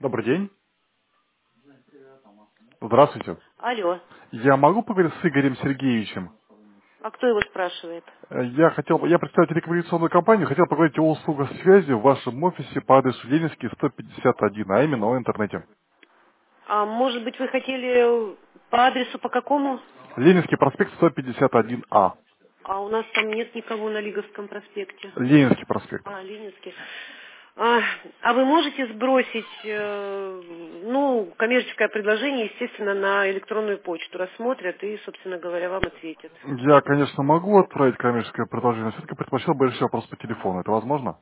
Добрый день. Здравствуйте. Алло. Я могу поговорить с Игорем Сергеевичем? А кто его спрашивает? Я представитель рекомендательную компанию, хотел поговорить о услугах связи в вашем офисе по адресу Ленинский 151, а именно о интернете. А может быть, вы хотели по адресу по какому? Ленинский проспект 151А. А у нас там нет никого на Лиговском проспекте. Ленинский проспект. А, Ленинский. А вы можете сбросить, коммерческое предложение, естественно, на электронную почту, рассмотрят и, собственно говоря, вам ответят. Я, конечно, могу отправить коммерческое предложение, но все-таки предпочел бы решить вопрос по телефону. Это возможно?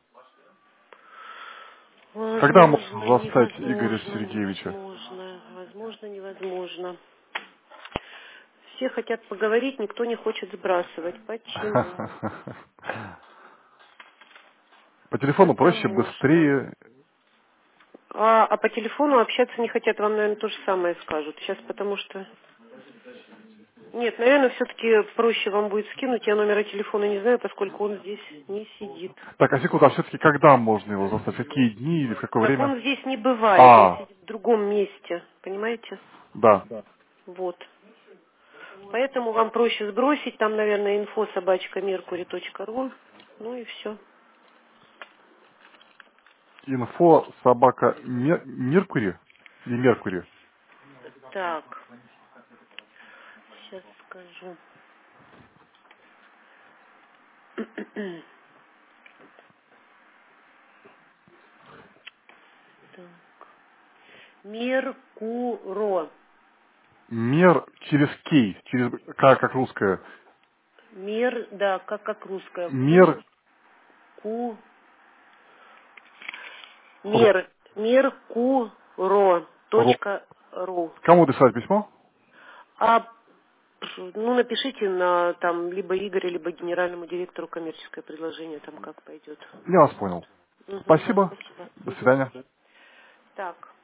Когда Возможно, можно застать Игоря невозможно, Сергеевича? невозможно, возможно, невозможно. Все хотят поговорить, никто не хочет сбрасывать. Почему? По телефону проще, Потому что... быстрее. А по телефону общаться не хотят, вам, наверное, то же самое скажут. Сейчас, потому что... Нет, наверное, все-таки проще вам будет скинуть. Я номера телефона не знаю, поскольку он здесь не сидит. Так, а секунду, а все-таки когда можно его застать? В какие дни или в какое Так время? он здесь не бывает, он А, сидит в другом месте, понимаете? да. Вот. Поэтому вам проще сбросить, там, наверное, info@mercury.ru, ну и все. Инфо собака Меркури или Меркури? Так, сейчас скажу. Так. Меркуро. Мер через кей, через как русская. Да, как русская. Мер. Меркуро. Точка ру. Кому писать письмо? А, напишите на там либо Игорю, либо генеральному директору коммерческое предложение, там как пойдет. Я вас понял. Угу, да, Спасибо. спасибо. До Мгм. свидания. Так.